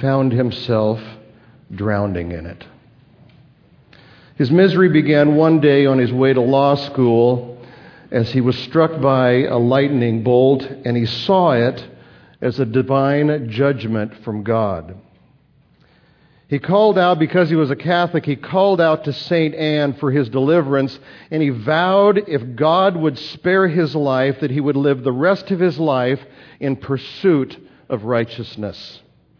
found himself drowning in it. His misery began one day on his way to law school as he was struck by a lightning bolt, and he saw it as a divine judgment from God. He called out, because he was a Catholic, he called out to St. Anne for his deliverance, and he vowed if God would spare his life, that he would live the rest of his life in pursuit of righteousness.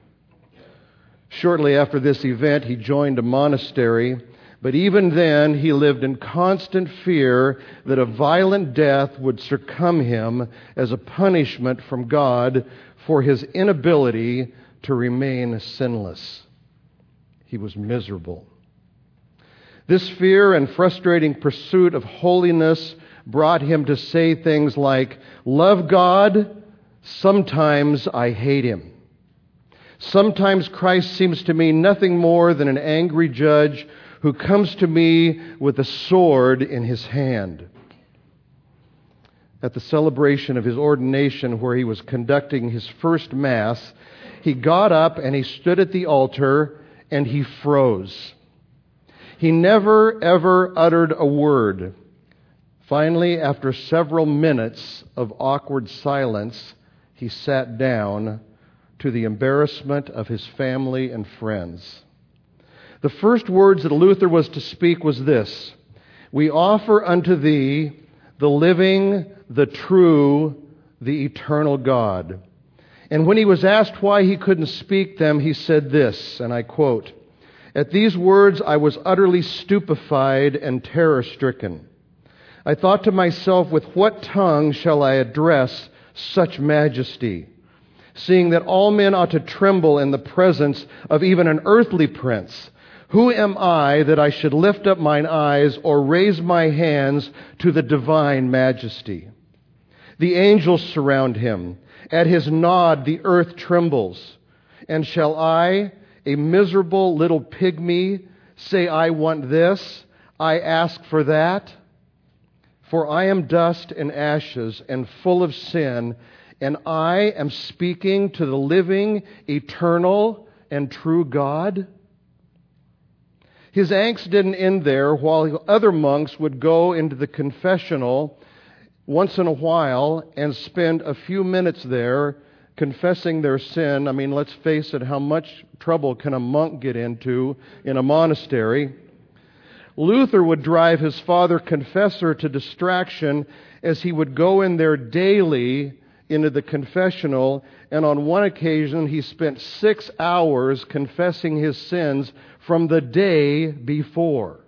Shortly after this event, he joined a monastery, but even then he lived in constant fear that a violent death would succumb him as a punishment from God for his inability to remain sinless. He was miserable. This fear and frustrating pursuit of holiness brought him to say things like, "Love God, sometimes I hate Him. Sometimes Christ seems to me nothing more than an angry judge who comes to me with a sword in his hand." At the celebration of his ordination, where he was conducting his first Mass, he got up and he stood at the altar and he froze. He never, ever uttered a word. Finally, after several minutes of awkward silence, he sat down, to the embarrassment of his family and friends. The first words that Luther was to speak was this: "We offer unto thee the living, the true, the eternal God." And when he was asked why he couldn't speak them, he said this, and I quote, "At these words I was utterly stupefied and terror-stricken. I thought to myself, with what tongue shall I address such majesty, seeing that all men ought to tremble in the presence of even an earthly prince? Who am I that I should lift up mine eyes or raise my hands to the divine majesty? The angels surround him. At his nod the earth trembles. And shall I, a miserable little pygmy, say I want this, I ask for that? For I am dust and ashes and full of sin, and I am speaking to the living, eternal, and true God?" His angst didn't end there. While other monks would go into the confessional once in a while and spend a few minutes there confessing their sin. I mean, let's face it, how much trouble can a monk get into in a monastery? Luther would drive his father confessor to distraction as he would go in there daily into the confessional, and on one occasion he spent 6 hours confessing his sins from the day before.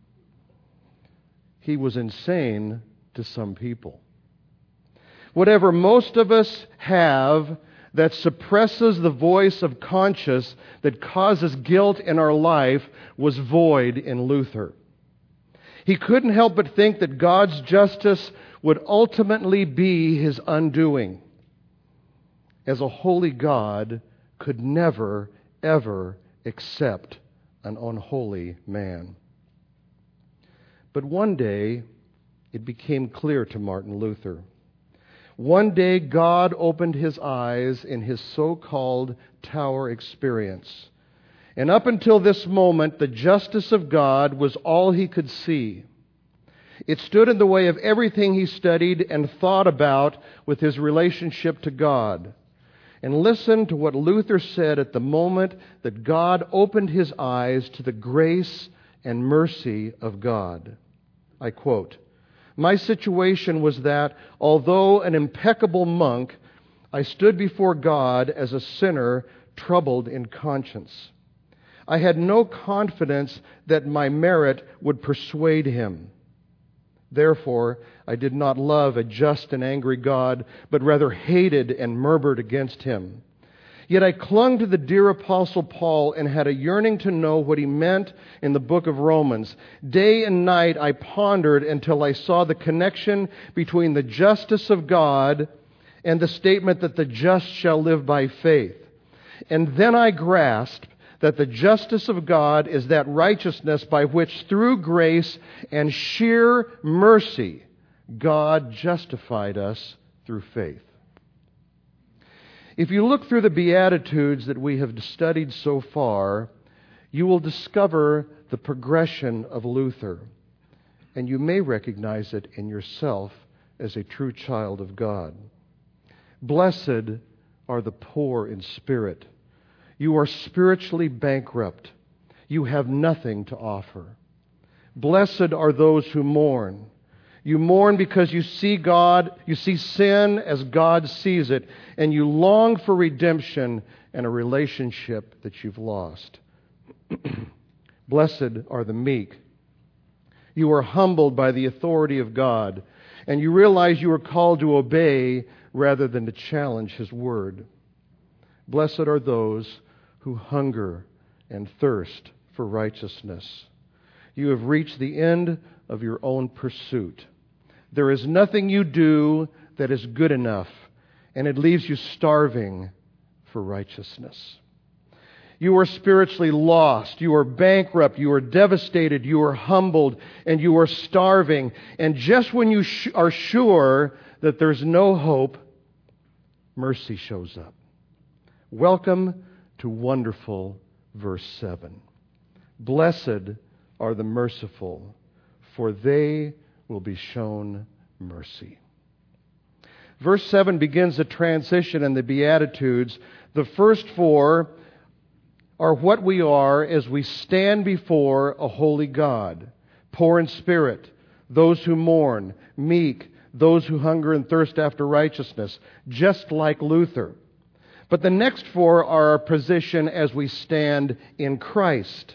He was insane to some people. Whatever most of us have that suppresses the voice of conscience that causes guilt in our life was void in Luther. He couldn't help but think that God's justice would ultimately be his undoing, as a holy God could never, ever accept an unholy man. But one day, it became clear to Martin Luther. One day, God opened his eyes in his so-called tower experience. And up until this moment, the justice of God was all he could see. It stood in the way of everything he studied and thought about with his relationship to God. And listen to what Luther said at the moment that God opened his eyes to the grace and mercy of God. I quote, "My situation was that, although an impeccable monk, I stood before God as a sinner troubled in conscience. I had no confidence that my merit would persuade him. Therefore, I did not love a just and angry God, but rather hated and murmured against him. Yet I clung to the dear Apostle Paul and had a yearning to know what he meant in the book of Romans. Day and night I pondered until I saw the connection between the justice of God and the statement that the just shall live by faith. And then I grasped that the justice of God is that righteousness by which, through grace and sheer mercy, God justified us through faith." If you look through the Beatitudes that we have studied so far, you will discover the progression of Luther, and you may recognize it in yourself as a true child of God. Blessed are the poor in spirit. You are spiritually bankrupt. You have nothing to offer. Blessed are those who mourn. You mourn because you see sin as God sees it, and you long for redemption and a relationship that you've lost. Blessed are the meek. You are humbled by the authority of God, and you realize you are called to obey rather than to challenge His word. Blessed are those who hunger and thirst for righteousness. You have reached the end of your own pursuit. There is nothing you do that is good enough, and it leaves you starving for righteousness. You are spiritually lost. You are bankrupt. You are devastated. You are humbled, and you are starving. And just when you are sure that there's no hope, mercy shows up. Welcome to wonderful verse 7. Blessed are the merciful, for they will be shown mercy. Verse 7 begins a transition in the Beatitudes. The first four are what we are as we stand before a holy God. Poor in spirit, those who mourn, meek, those who hunger and thirst after righteousness, just like Luther. But the next four are our position as we stand in Christ.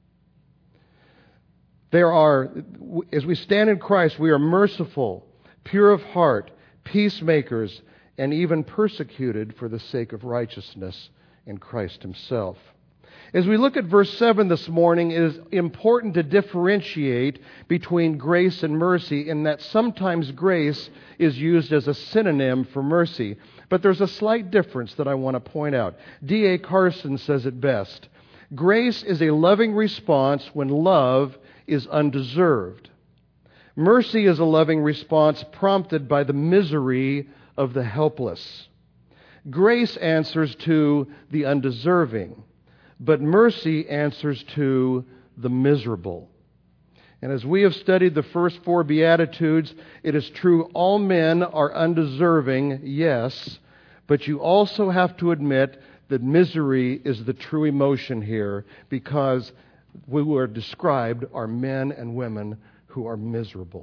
As we stand in Christ, we are merciful, pure of heart, peacemakers, and even persecuted for the sake of righteousness in Christ Himself. As we look at verse 7 this morning, it is important to differentiate between grace and mercy in that sometimes grace is used as a synonym for mercy. But there's a slight difference that I want to point out. D.A. Carson says it best. Grace is a loving response when love is undeserved. Mercy is a loving response prompted by the misery of the helpless. Grace answers to the undeserving, but mercy answers to the miserable. And as we have studied the first four Beatitudes, it is true all men are undeserving, yes, but you also have to admit that misery is the true emotion here, because we were described are men and women who are miserable.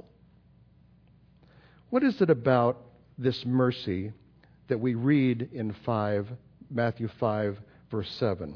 What is it about this mercy that we read in Matthew 5, verse 7?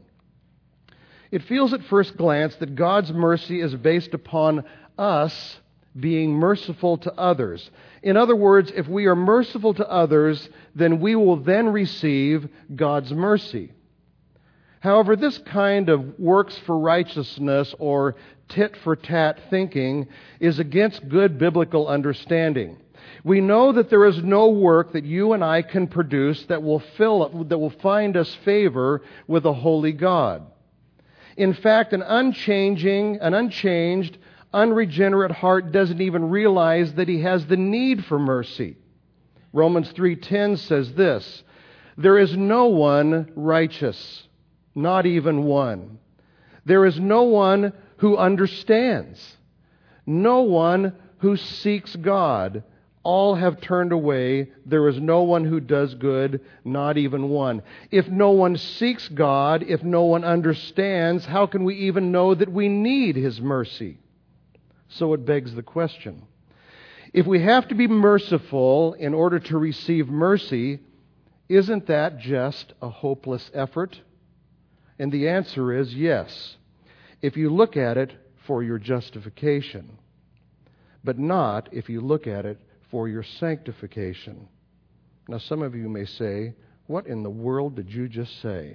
It feels at first glance that God's mercy is based upon us being merciful to others. In other words, if we are merciful to others, then we will then receive God's mercy. However, this kind of works for righteousness or tit-for-tat thinking is against good biblical understanding. We know that there is no work that you and I can produce that will find us favor with a holy God. In fact, an unchanged, unregenerate heart doesn't even realize that he has the need for mercy. Romans 3:10 says this, "There is no one righteous, not even one. There is no one who understands, no one who seeks God. All have turned away. There is no one who does good, not even one." If no one seeks God, if no one understands, how can we even know that we need His mercy? So it begs the question. If we have to be merciful in order to receive mercy, isn't that just a hopeless effort? And the answer is yes, if you look at it for your justification, but not if you look at it for your sanctification. Now, some of you may say, what in the world did you just say?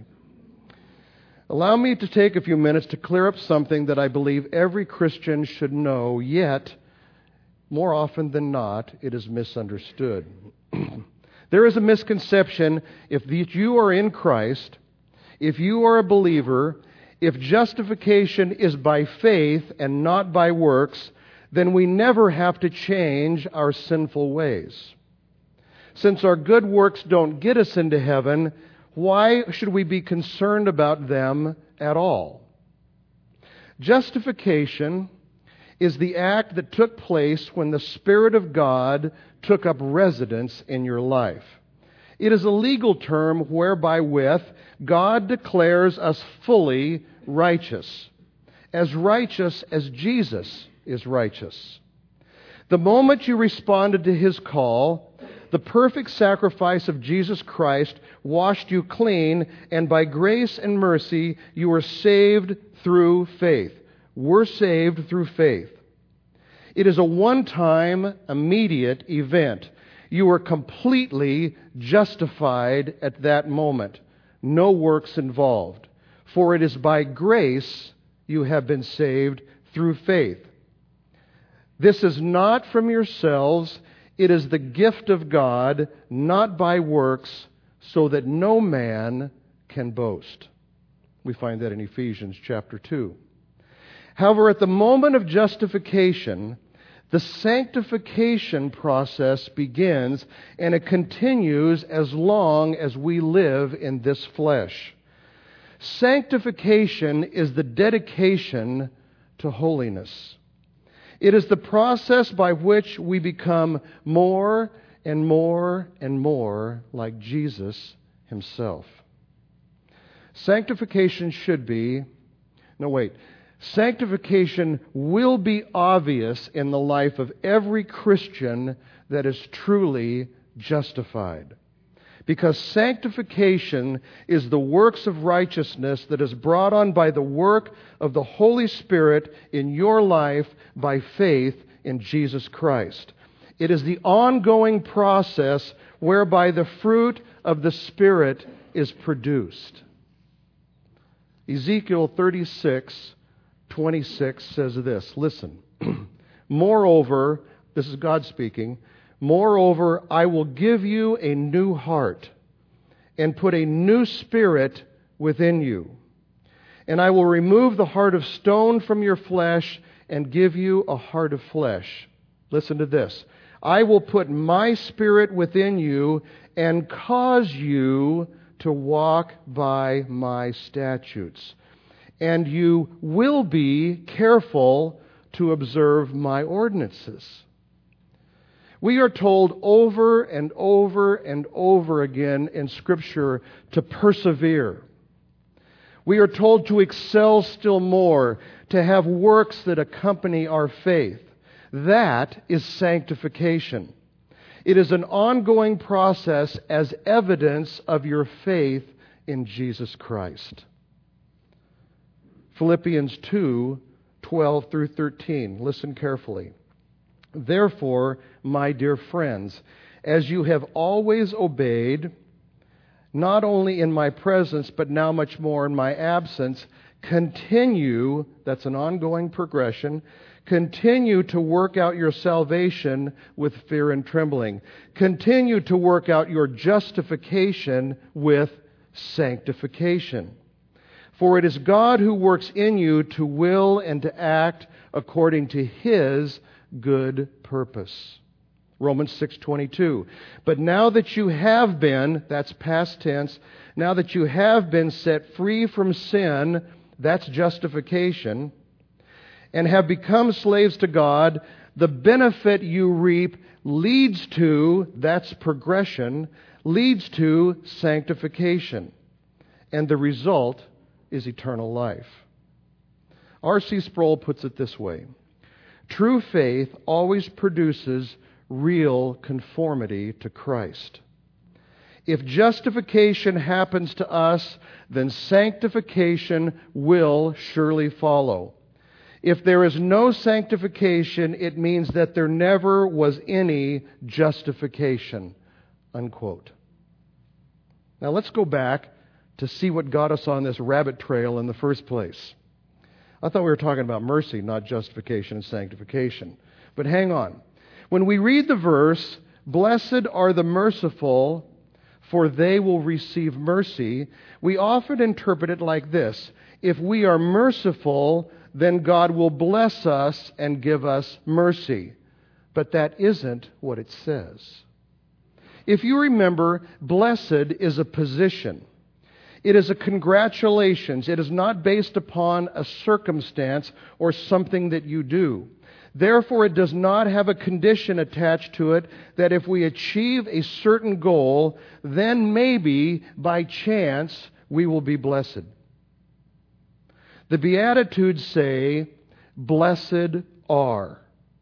Allow me to take a few minutes to clear up something that I believe every Christian should know, yet, more often than not, it is misunderstood. There is a misconception if you are in Christ, if you are a believer, if justification is by faith and not by works, then we never have to change our sinful ways. Since our good works don't get us into heaven, why should we be concerned about them at all? Justification is the act that took place when the Spirit of God took up residence in your life. It is a legal term whereby with God declares us fully righteous as Jesus is righteous. The moment you responded to His call, the perfect sacrifice of Jesus Christ washed you clean, and by grace and mercy you were saved through faith. We're saved through faith. It is a one-time, immediate event. You were completely justified at that moment. No works involved. For it is by grace you have been saved through faith. This is not from yourselves. It is the gift of God, not by works, so that no man can boast. We find that in Ephesians chapter 2. However, at the moment of justification, the sanctification process begins, and it continues as long as we live in this flesh. Sanctification is the dedication to holiness. It is the process by which we become more and more and more like Jesus Himself. Sanctification will be obvious in the life of every Christian that is truly justified. Because sanctification is the works of righteousness that is brought on by the work of the Holy Spirit in your life by faith in Jesus Christ. It is the ongoing process whereby the fruit of the Spirit is produced. Ezekiel 36:26 says this. Listen. Moreover, this is God speaking, moreover, I will give you a new heart and put a new spirit within you. And I will remove the heart of stone from your flesh and give you a heart of flesh. Listen to this. I will put my spirit within you and cause you to walk by my statutes. And you will be careful to observe my ordinances. We are told over and over and over again in Scripture to persevere. We are told to excel still more, to have works that accompany our faith. That is sanctification. It is an ongoing process as evidence of your faith in Jesus Christ. Philippians 2:12 through 13. Listen carefully. Therefore, my dear friends, as you have always obeyed, not only in my presence, but now much more in my absence, continue, that's an ongoing progression, continue to work out your salvation with fear and trembling. Continue to work out your justification with sanctification. For it is God who works in you to will and to act according to His good purpose. Romans 6:22. But now that you have been, that's past tense, now that you have been set free from sin, that's justification, and have become slaves to God, the benefit you reap leads to, that's progression, leads to sanctification. And the result is eternal life. R.C. Sproul puts it this way. True faith always produces real conformity to Christ. If justification happens to us, then sanctification will surely follow. If there is no sanctification, it means that there never was any justification. Unquote. Now let's go back to see what got us on this rabbit trail in the first place. I thought we were talking about mercy, not justification and sanctification. But hang on. When we read the verse, blessed are the merciful, for they will receive mercy, we often interpret it like this. If we are merciful, then God will bless us and give us mercy. But that isn't what it says. If you remember, blessed is a position. It is a congratulations. It is not based upon a circumstance or something that you do. Therefore, it does not have a condition attached to it that if we achieve a certain goal, then maybe by chance we will be blessed. The Beatitudes say, blessed are.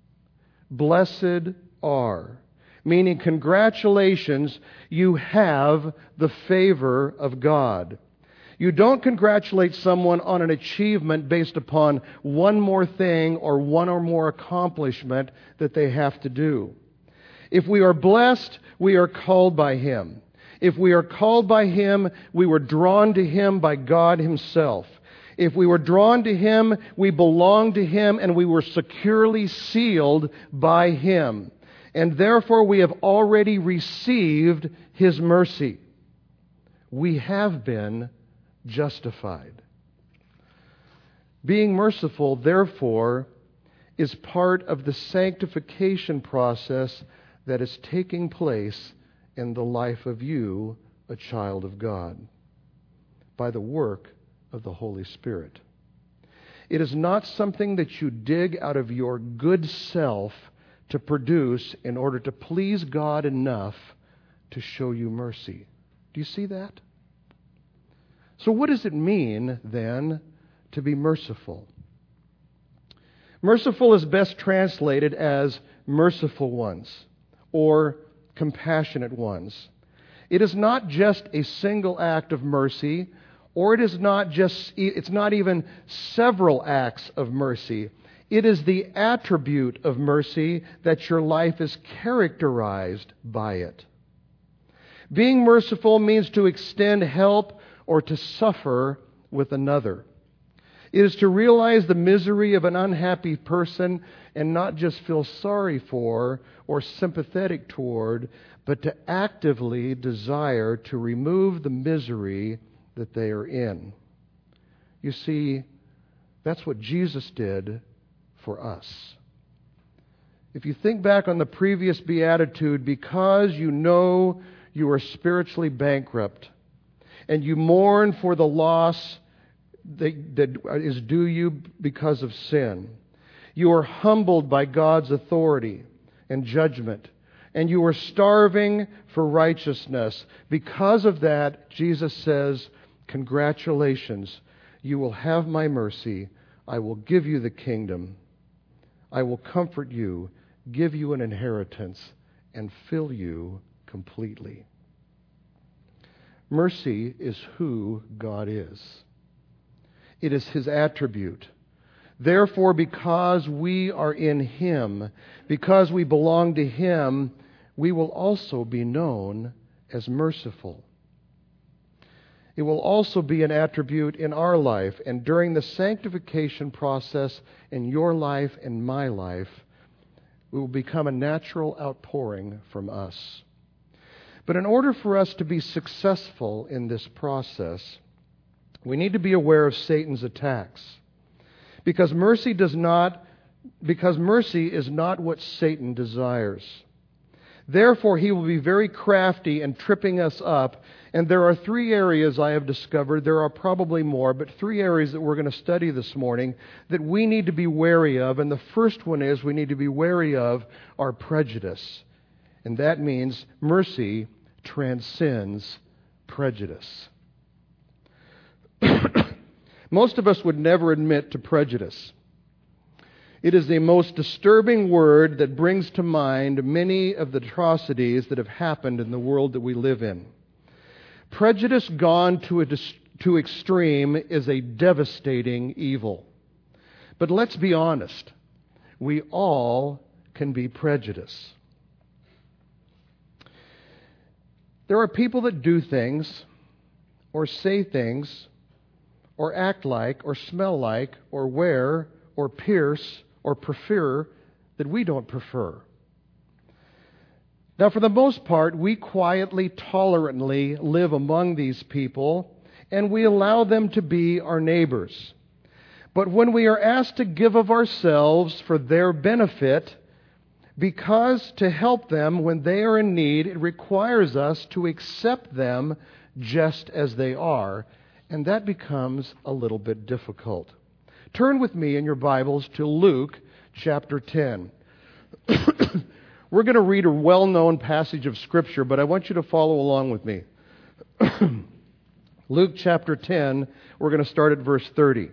Blessed are. Meaning, congratulations, you have the favor of God. You don't congratulate someone on an achievement based upon one more thing or one or more accomplishment that they have to do. If we are blessed, we are called by Him. If we are called by Him, we were drawn to Him by God Himself. If we were drawn to Him, we belong to Him and we were securely sealed by Him. And therefore we have already received His mercy. We have been justified. Being merciful, therefore, is part of the sanctification process that is taking place in the life of you, a child of God, by the work of the Holy Spirit. It is not something that you dig out of your good self to produce in order to please God enough to show you mercy. Do you see that? So what does it mean, then, to be merciful? Merciful is best translated as merciful ones or compassionate ones. It is not just a single act of mercy, or it's not even several acts of mercy. It is the attribute of mercy that your life is characterized by it. Being merciful means to extend help or to suffer with another. It is to realize the misery of an unhappy person and not just feel sorry for or sympathetic toward, but to actively desire to remove the misery that they are in. You see, that's what Jesus did for us. If you think back on the previous beatitude, because you know you are spiritually bankrupt and you mourn for the loss that is due you because of sin, you are humbled by God's authority and judgment, and you are starving for righteousness. Because of that, Jesus says, congratulations, you will have my mercy. I will give you the kingdom. I will comfort you, give you an inheritance, and fill you completely. Mercy is who God is. It is His attribute. Therefore, because we are in Him, because we belong to Him, we will also be known as merciful. It will also be an attribute in our life, and during the sanctification process in your life and my life, it will become a natural outpouring from us. But in order for us to be successful in this process, we need to be aware of Satan's attacks. Because mercy is not what Satan desires. Therefore, he will be very crafty in tripping us up. And there are three areas I have discovered. There are probably more, but three areas that we're going to study this morning that we need to be wary of. And the first one is we need to be wary of our prejudice. And that means mercy transcends prejudice. Most of us would never admit to prejudice. It is the most disturbing word that brings to mind many of the atrocities that have happened in the world that we live in. Prejudice gone to extreme is a devastating evil. But let's be honest. We all can be prejudiced. There are people that do things or say things or act like or smell like or wear or pierce or prefer that we don't prefer. Now, for the most part, we quietly, tolerantly live among these people, and we allow them to be our neighbors. But when we are asked to give of ourselves for their benefit, because to help them when they are in need, it requires us to accept them just as they are, and that becomes a little bit difficult. Turn with me in your Bibles to Luke chapter 10. We're going to read a well-known passage of Scripture, but I want you to follow along with me. Luke chapter 10, we're going to start at verse 30.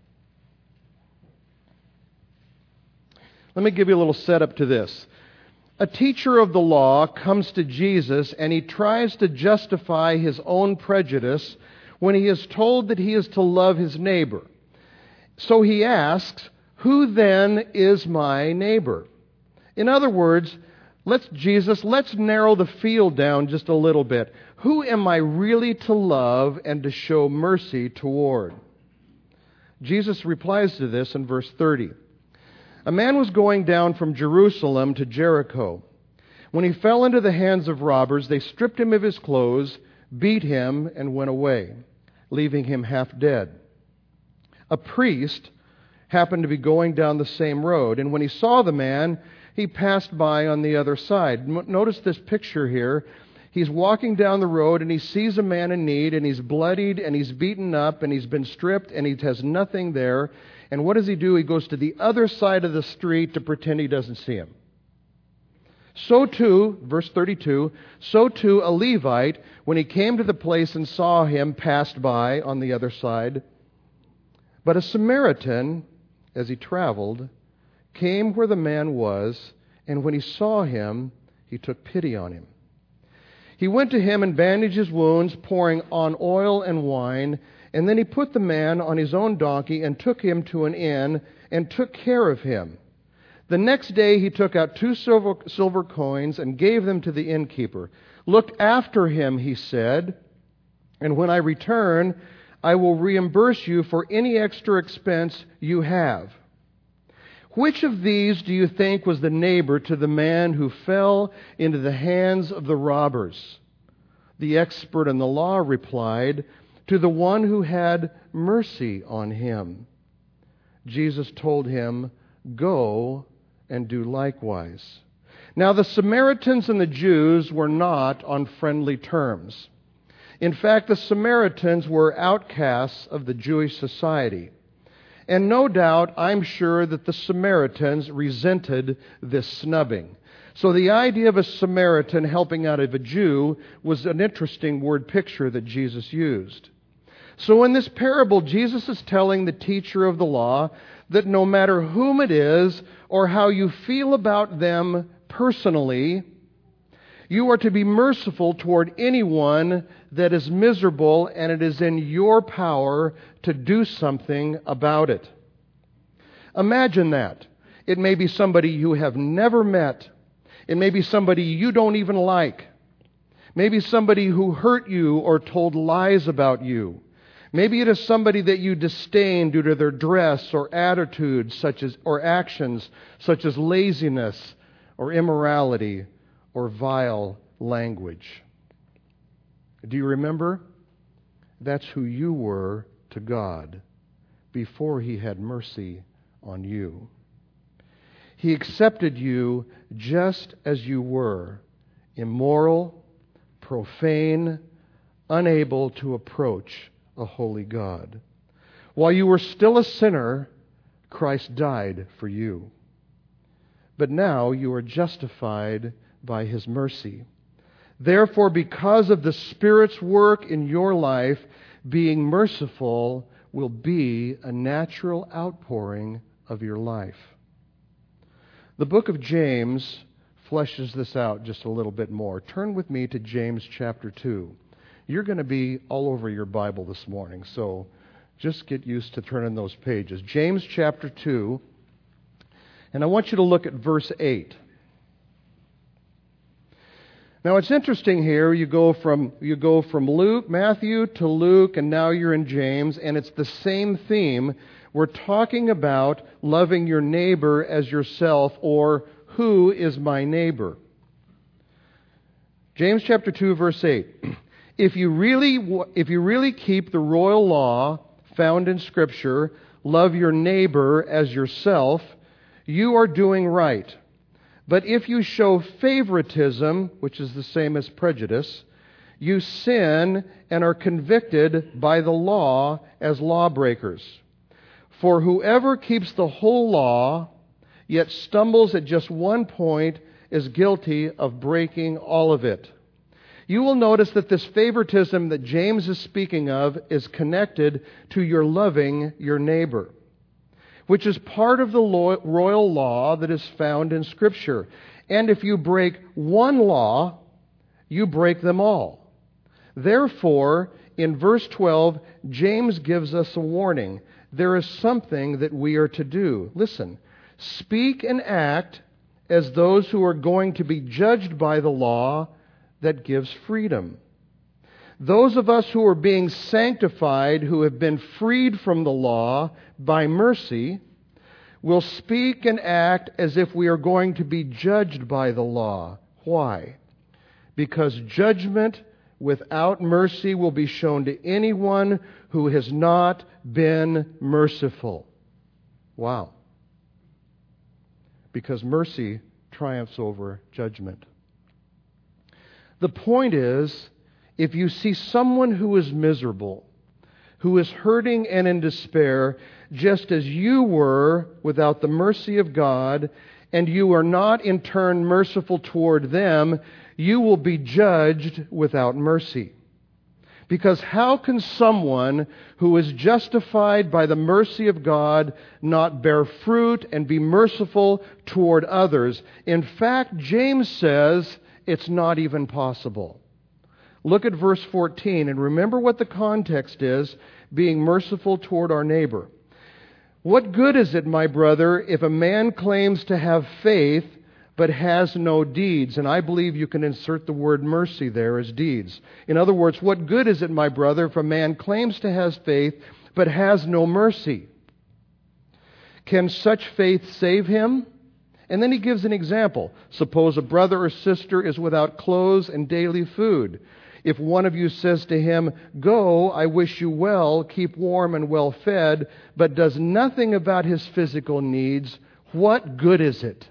Let me give you a little setup to this. A teacher of the law comes to Jesus and he tries to justify his own prejudice when he is told that he is to love his neighbor. So he asks, "Who then is my neighbor?" In other words, let's narrow the field down just a little bit. Who am I really to love and to show mercy toward? Jesus replies to this in verse 30. A man was going down from Jerusalem to Jericho. When he fell into the hands of robbers, they stripped him of his clothes, beat him, and went away, leaving him half dead. A priest happened to be going down the same road, and when he saw the man, he passed by on the other side. Notice this picture here. He's walking down the road, and he sees a man in need, and he's bloodied, and he's beaten up, and he's been stripped, and he has nothing there. And what does he do? He goes to the other side of the street to pretend he doesn't see him. So too, verse 32, so too a Levite, when he came to the place and saw him, passed by on the other side. But a Samaritan, as he traveled, came where the man was, and when he saw him, he took pity on him. He went to him and bandaged his wounds, pouring on oil and wine, and then he put the man on his own donkey and took him to an inn and took care of him. The next day he took out 2 silver coins and gave them to the innkeeper. "Look after him," he said, "and when I return, I will reimburse you for any extra expense you have." Which of these do you think was the neighbor to the man who fell into the hands of the robbers? The expert in the law replied, "To the one who had mercy on him." Jesus told him, "Go and do likewise." Now the Samaritans and the Jews were not on friendly terms. In fact, the Samaritans were outcasts of the Jewish society. And no doubt, I'm sure that the Samaritans resented this snubbing. So the idea of a Samaritan helping out of a Jew was an interesting word picture that Jesus used. So in this parable, Jesus is telling the teacher of the law that no matter whom it is or how you feel about them personally, you are to be merciful toward anyone that is miserable, and it is in your power to do something about it. Imagine that. It may be somebody you have never met. It may be somebody you don't even like. Maybe somebody who hurt you or told lies about you. Maybe it is somebody that you disdain due to their dress or attitudes or actions such as laziness or immorality or vile language. Do you remember? That's who you were to God before He had mercy on you. He accepted you just as you were, immoral, profane, unable to approach a holy God. While you were still a sinner, Christ died for you. But now you are justified by His mercy. Therefore, because of the Spirit's work in your life, being merciful will be a natural outpouring of your life. The book of James fleshes this out just a little bit more. Turn with me to James chapter 2. You're going to be all over your Bible this morning, so just get used to turning those pages. James chapter 2, and I want you to look at verse 8. Now it's interesting here, you go from Matthew to Luke, and now you're in James, and it's the same theme. We're talking about loving your neighbor as yourself, or who is my neighbor? James chapter 2, verse 8. If you really keep the royal law found in Scripture, love your neighbor as yourself, you are doing right. But if you show favoritism, which is the same as prejudice, you sin and are convicted by the law as lawbreakers. For whoever keeps the whole law, yet stumbles at just one point, is guilty of breaking all of it. You will notice that this favoritism that James is speaking of is connected to your loving your neighbor, which is part of the royal law that is found in Scripture. And if you break one law, you break them all. Therefore, in verse 12, James gives us a warning. There is something that we are to do. Listen, speak and act as those who are going to be judged by the law that gives freedom. Those of us who are being sanctified, who have been freed from the law by mercy, will speak and act as if we are going to be judged by the law. Why? Because judgment without mercy will be shown to anyone who has not been merciful. Wow. Because mercy triumphs over judgment. The point is, if you see someone who is miserable, who is hurting and in despair, just as you were without the mercy of God, and you are not in turn merciful toward them, you will be judged without mercy. Because how can someone who is justified by the mercy of God not bear fruit and be merciful toward others? In fact, James says it's not even possible. Look at verse 14 and remember what the context is, being merciful toward our neighbor. What good is it, my brother, if a man claims to have faith but has no deeds? And I believe you can insert the word mercy there as deeds. In other words, what good is it, my brother, if a man claims to have faith but has no mercy? Can such faith save him? And then he gives an example. Suppose a brother or sister is without clothes and daily food. If one of you says to him, "Go, I wish you well, keep warm and well fed," but does nothing about his physical needs, what good is it?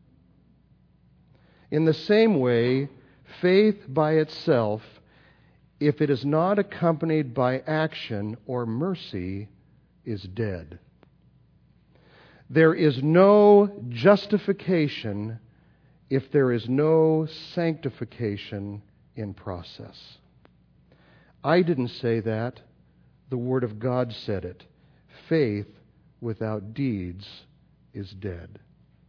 In the same way, faith by itself, if it is not accompanied by action or mercy, is dead. There is no justification if there is no sanctification in process. I didn't say that. The Word of God said it. Faith without deeds is dead.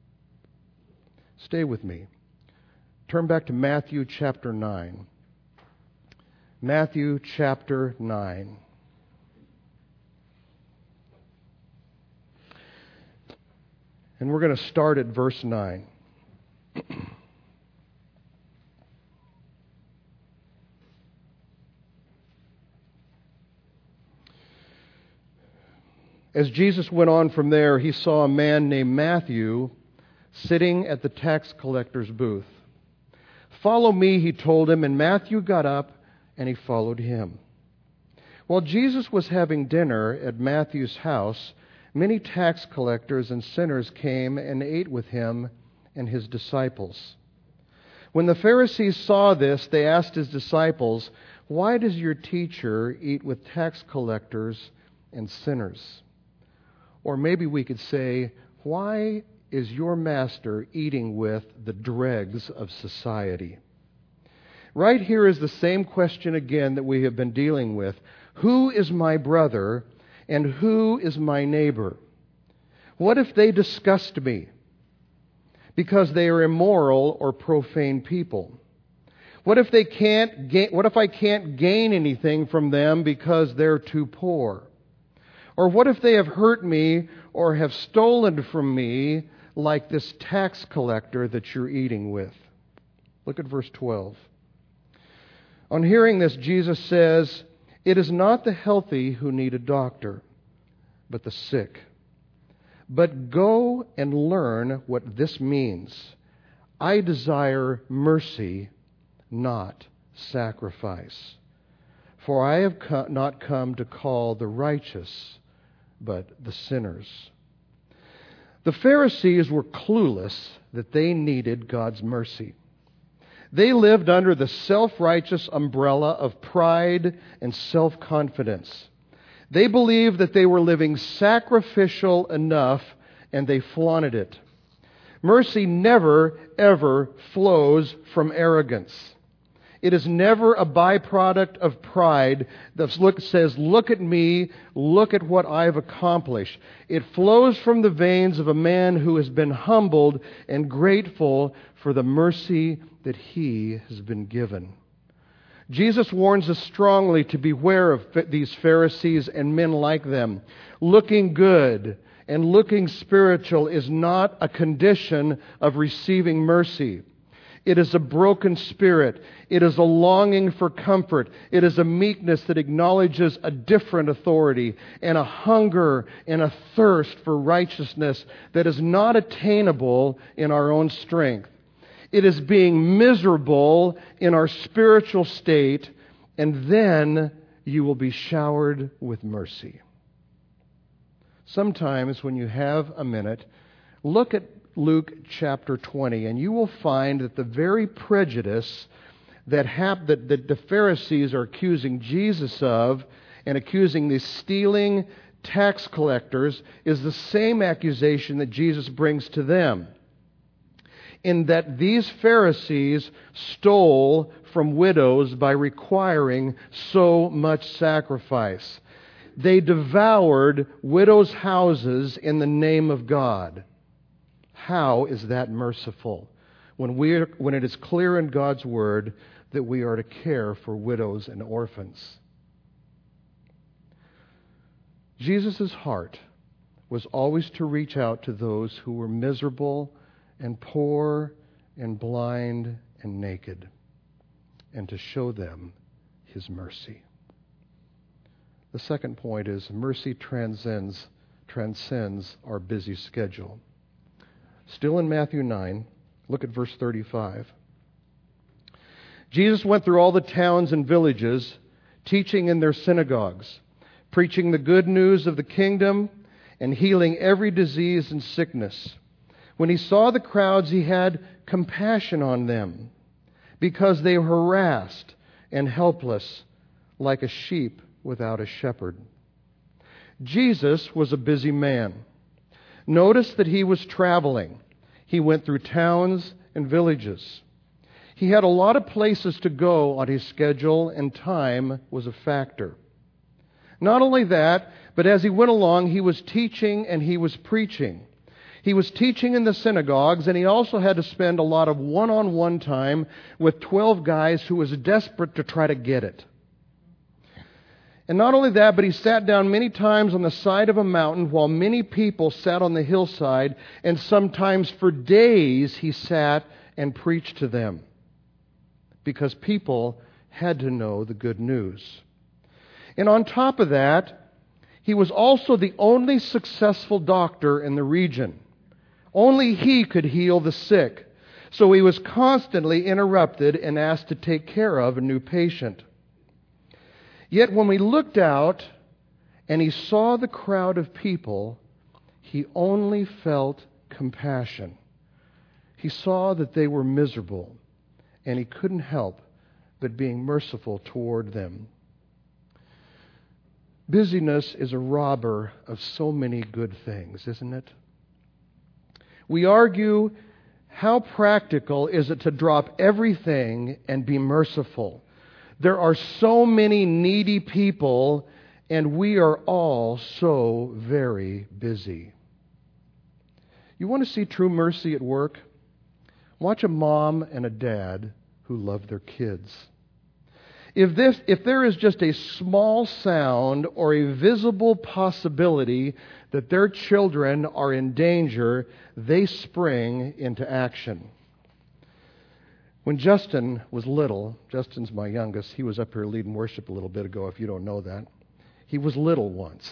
Stay with me. Turn back to Matthew chapter 9. Matthew chapter 9. And we're going to start at verse 9. As Jesus went on from there, he saw a man named Matthew sitting at the tax collector's booth. "Follow me," he told him, and Matthew got up and he followed him. While Jesus was having dinner at Matthew's house, many tax collectors and sinners came and ate with him and his disciples. When the Pharisees saw this, they asked his disciples, "Why does your teacher eat with tax collectors and sinners?" Or maybe we could say, "Why is your master eating with the dregs of society?" Right here is the same question again that we have been dealing with. Who is my brother and who is my neighbor? What if they disgust me because they are immoral or profane people? What if I can't gain anything from them because they're too poor? Or what if they have hurt me or have stolen from me like this tax collector that you're eating with? Look at verse 12. On hearing this, Jesus says, "It is not the healthy who need a doctor, but the sick. But go and learn what this means. I desire mercy, not sacrifice. For I have not come to call the righteous, but the sinners." The Pharisees were clueless that they needed God's mercy. They lived under the self-righteous umbrella of pride and self-confidence. They believed that they were living sacrificial enough, and they flaunted it. Mercy never, ever flows from arrogance. It is never a byproduct of pride that says, look at me, look at what I've accomplished. It flows from the veins of a man who has been humbled and grateful for the mercy that he has been given. Jesus warns us strongly to beware of these Pharisees and men like them. Looking good and looking spiritual is not a condition of receiving mercy. It is a broken spirit. It is a longing for comfort. It is a meekness that acknowledges a different authority and a hunger and a thirst for righteousness that is not attainable in our own strength. It is being miserable in our spiritual state, and then you will be showered with mercy. Sometimes when you have a minute, look at Luke chapter 20, and you will find that the very prejudice that the Pharisees are accusing Jesus of and accusing the stealing tax collectors is the same accusation that Jesus brings to them. In that these Pharisees stole from widows by requiring so much sacrifice. They devoured widows' houses in the name of God. How is that merciful when it is clear in God's Word that we are to care for widows and orphans? Jesus' heart was always to reach out to those who were miserable and poor and blind and naked, and to show them His mercy. The second point is mercy transcends our busy schedule. Still in Matthew 9, look at verse 35. Jesus went through all the towns and villages, teaching in their synagogues, preaching the good news of the kingdom, and healing every disease and sickness. When he saw the crowds, he had compassion on them, because they were harassed and helpless, like a sheep without a shepherd. Jesus was a busy man. Notice that he was traveling. He went through towns and villages. He had a lot of places to go on his schedule, and time was a factor. Not only that, but as he went along, he was teaching and he was preaching. He was teaching in the synagogues, and he also had to spend a lot of one-on-one time with 12 guys who was desperate to try to get it. And not only that, but he sat down many times on the side of a mountain while many people sat on the hillside, and sometimes for days he sat and preached to them because people had to know the good news. And on top of that, he was also the only successful doctor in the region. Only he could heal the sick. So he was constantly interrupted and asked to take care of a new patient. Yet when we looked out and he saw the crowd of people, he only felt compassion. He saw that they were miserable, and he couldn't help but being merciful toward them. Busyness is a robber of so many good things, isn't it? We argue, how practical is it to drop everything and be merciful? There are so many needy people, and we are all so very busy. You want to see true mercy at work? Watch a mom and a dad who love their kids. If there is just a small sound or a visible possibility that their children are in danger, they spring into action. When Justin was little, Justin's my youngest, he was up here leading worship a little bit ago, if you don't know that. He was little once.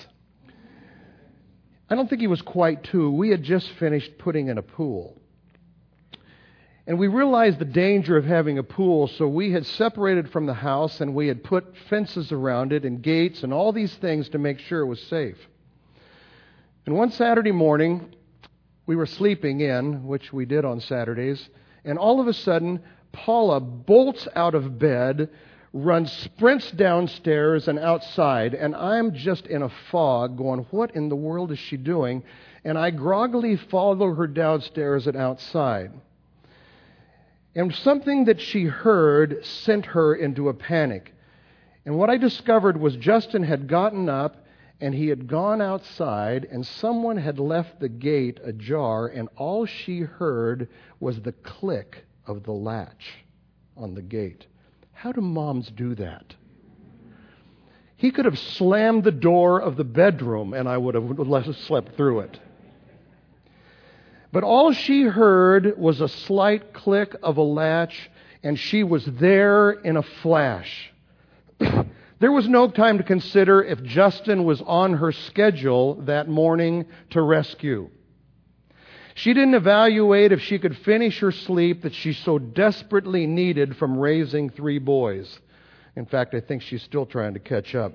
I don't think he was quite 2. We had just finished putting in a pool. And we realized the danger of having a pool, so we had separated from the house and we had put fences around it and gates and all these things to make sure it was safe. And one Saturday morning, we were sleeping in, which we did on Saturdays, and all of a sudden, Paula bolts out of bed, sprints downstairs and outside, and I'm just in a fog going, what in the world is she doing? And I groggily follow her downstairs and outside. And something that she heard sent her into a panic. And what I discovered was Justin had gotten up and he had gone outside, and someone had left the gate ajar, and all she heard was the click of the latch on the gate. How do moms do that? He could have slammed the door of the bedroom, and I would have slept through it. But all she heard was a slight click of a latch, and she was there in a flash. There was no time to consider if Justin was on her schedule that morning to rescue. She didn't evaluate if she could finish her sleep that she so desperately needed from raising 3 boys. In fact, I think she's still trying to catch up.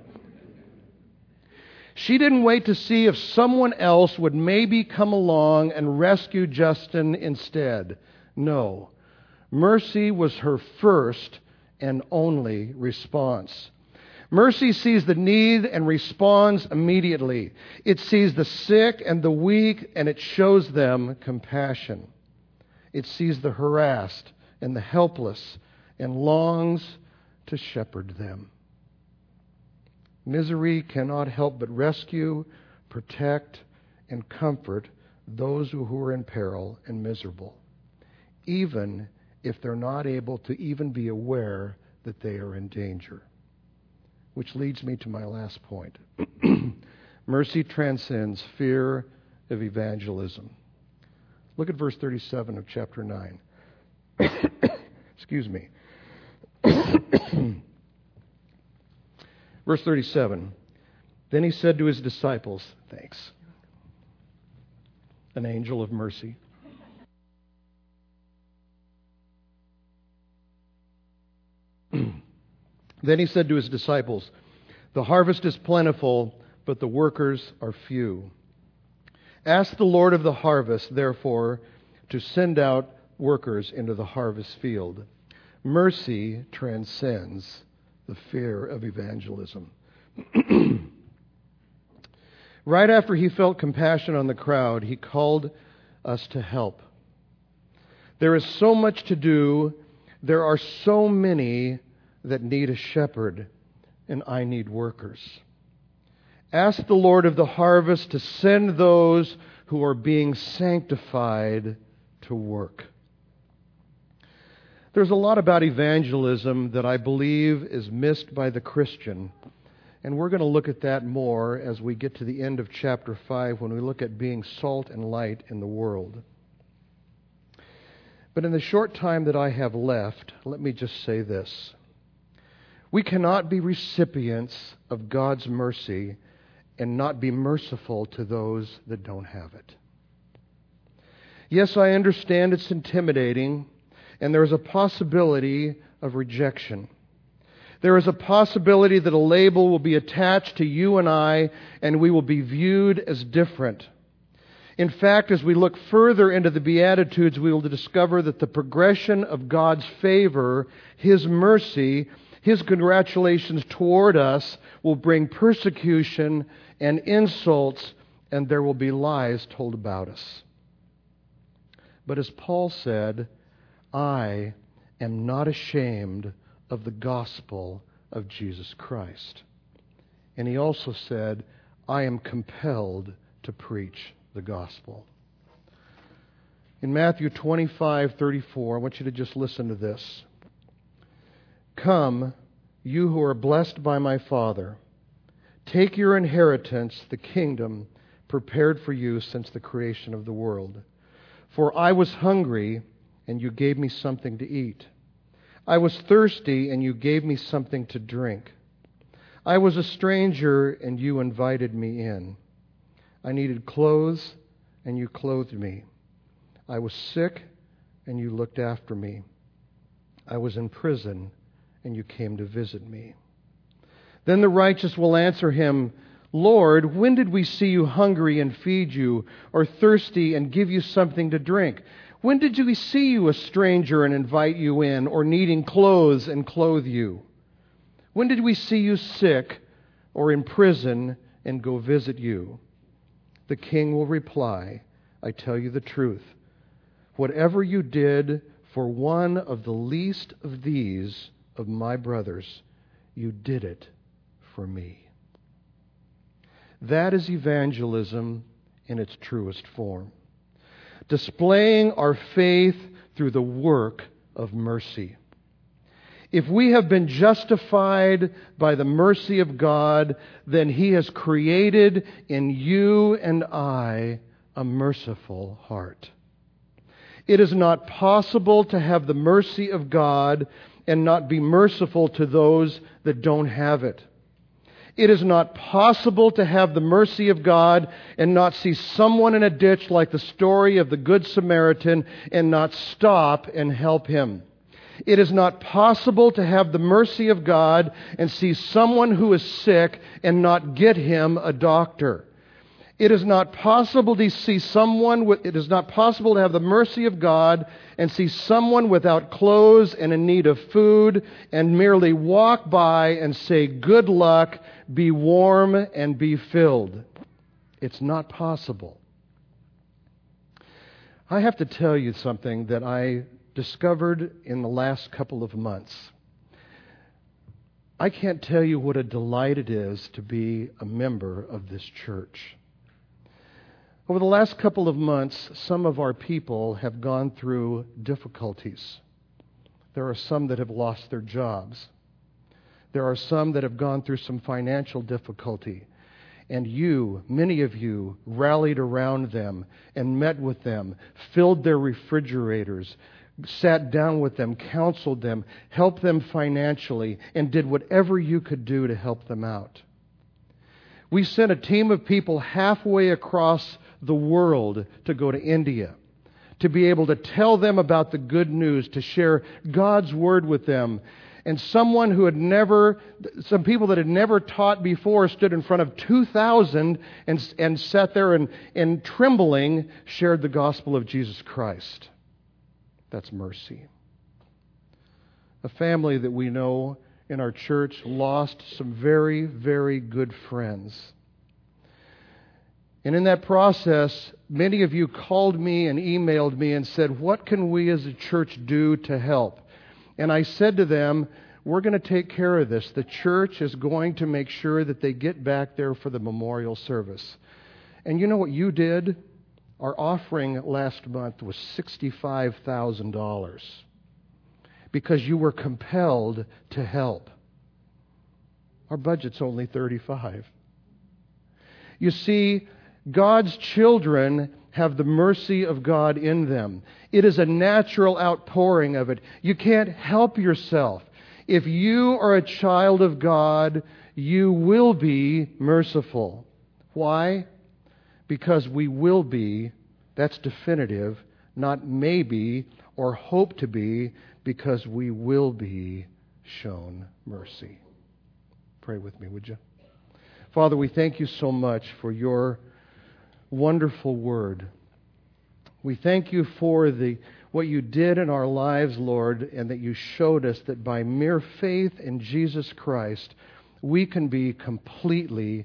She didn't wait to see if someone else would maybe come along and rescue Justin instead. No. Mercy was her first and only response. Mercy sees the need and responds immediately. It sees the sick and the weak, and it shows them compassion. It sees the harassed and the helpless and longs to shepherd them. Misery cannot help but rescue, protect, and comfort those who are in peril and miserable, even if they're not able to even be aware that they are in danger. Which leads me to my last point. Mercy transcends fear of evangelism. Look at verse 37 of chapter 9. Excuse me. Verse 37. Then he said to his disciples, thanks, an angel of mercy. Then he said to his disciples, the harvest is plentiful, but the workers are few. Ask the Lord of the harvest, therefore, to send out workers into the harvest field. Mercy transcends the fear of evangelism. Right after he felt compassion on the crowd, he called us to help. There is so much to do. There are so many that need a shepherd, and I need workers. Ask the Lord of the harvest to send those who are being sanctified to work. There's a lot about evangelism that I believe is missed by the Christian, and we're going to look at that more as we get to the end of chapter 5 when we look at being salt and light in the world. But in the short time that I have left, let me just say this. We cannot be recipients of God's mercy and not be merciful to those that don't have it. Yes, I understand it's intimidating, and there is a possibility of rejection. There is a possibility that a label will be attached to you and I, and we will be viewed as different. In fact, as we look further into the Beatitudes, we will discover that the progression of God's favor, His mercy, His congratulations toward us will bring persecution and insults, and there will be lies told about us. But as Paul said, I am not ashamed of the gospel of Jesus Christ. And he also said, I am compelled to preach the gospel. In Matthew 25:34, I want you to just listen to this. Come, you who are blessed by my Father, take your inheritance, the kingdom prepared for you since the creation of the world. For I was hungry, and you gave me something to eat. I was thirsty, and you gave me something to drink. I was a stranger, and you invited me in. I needed clothes, and you clothed me. I was sick, and you looked after me. I was in prison, and you came to visit me. Then the righteous will answer him, Lord, when did we see you hungry and feed you, or thirsty and give you something to drink? When did we see you a stranger and invite you in, or needing clothes and clothe you? When did we see you sick or in prison and go visit you?" The king will reply, "I tell you the truth. Whatever you did for one of the least of these, of my brothers, you did it for me." That is evangelism in its truest form. Displaying our faith through the work of mercy. If we have been justified by the mercy of God, then He has created in you and I a merciful heart. It is not possible to have the mercy of God and not be merciful to those that don't have it. It is not possible to have the mercy of God and not see someone in a ditch like the story of the Good Samaritan and not stop and help him. It is not possible to have the mercy of God and see someone who is sick and not get him a doctor. It is not possible to see it is not possible to have the mercy of God and see someone without clothes and in need of food and merely walk by and say, "Good luck, be warm and be filled." It's not possible. I have to tell you something that I discovered in the last couple of months. I can't tell you what a delight it is to be a member of this church. Over the last couple of months, some of our people have gone through difficulties. There are some that have lost their jobs. There are some that have gone through some financial difficulty. And you, many of you, rallied around them and met with them, filled their refrigerators, sat down with them, counseled them, helped them financially, and did whatever you could do to help them out. We sent a team of people halfway across the world to go to India, to be able to tell them about the good news, to share God's Word with them. And some people that had never taught before stood in front of 2,000 and sat there and trembling shared the gospel of Jesus Christ. That's mercy. A family that we know in our church lost some very, very good friends. And in that process, many of you called me and emailed me and said, "What can we as a church do to help?" And I said to them, "We're going to take care of this. The church is going to make sure that they get back there for the memorial service." And you know what you did? Our offering last month was $65,000 because you were compelled to help. Our budget's only $35,000. You see, God's children have the mercy of God in them. It is a natural outpouring of it. You can't help yourself. If you are a child of God, you will be merciful. Why? Because we will be. That's definitive. Not maybe or hope to be, because we will be shown mercy. Pray with me, would you? Father, we thank you so much for your wonderful word. We thank you for what you did in our lives, Lord, and that you showed us that by mere faith in Jesus Christ, we can be completely,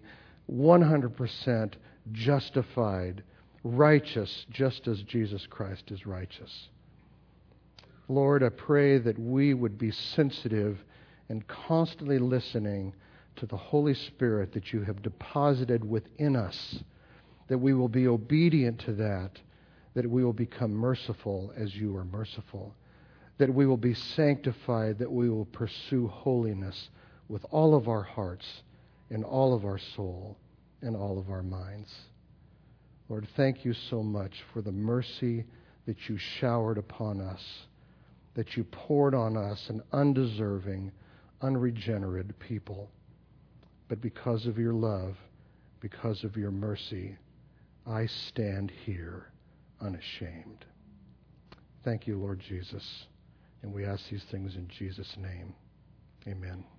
100% justified, righteous, just as Jesus Christ is righteous. Lord, I pray that we would be sensitive and constantly listening to the Holy Spirit that you have deposited within us, that we will be obedient to that we will become merciful as you are merciful, that we will be sanctified, that we will pursue holiness with all of our hearts and all of our soul and all of our minds. Lord, thank you so much for the mercy that you showered upon us, that you poured on us, an undeserving, unregenerate people. But because of your love, because of your mercy, I stand here unashamed. Thank you, Lord Jesus. And we ask these things in Jesus' name. Amen.